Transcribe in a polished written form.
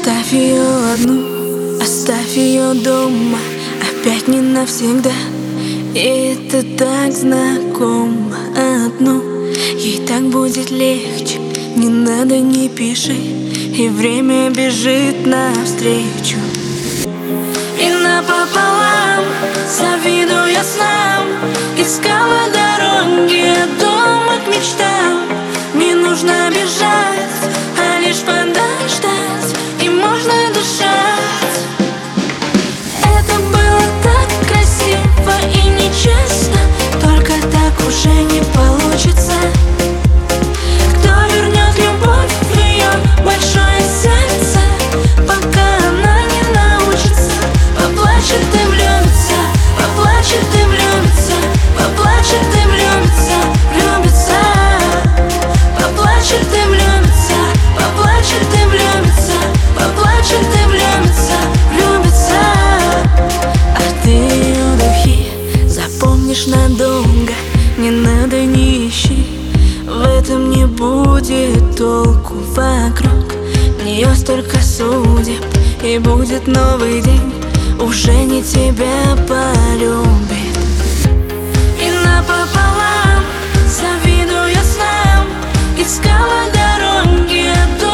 Оставь ее одну, оставь ее дома, опять не навсегда. И это так знакомо одну. Ей так будет легче, не надо, не пиши, и время бежит навстречу. И напополам, завидуя снам, искала дороги от дома к мечтам. Не нужно бежать, а лишь подождать, и можно дышать. Это было так красиво и нечестно, только так уже не получится. Кто вернет любовь в ее большое сердце, пока она не научится? Поплачет и влюбится, поплачет и влюбится, поплачет и влюбится, влюбится. Поплачет и влюбится, поплачет и влюбится, поплачет и влюбится, влюбится. А ты ее духи запомнишь надолго, не надо, не ищи, в этом не будет толку вокруг. В нее столько судеб, и будет новый день, уже не тебя полюбит. И напополам, завидуя снам, искала дороги от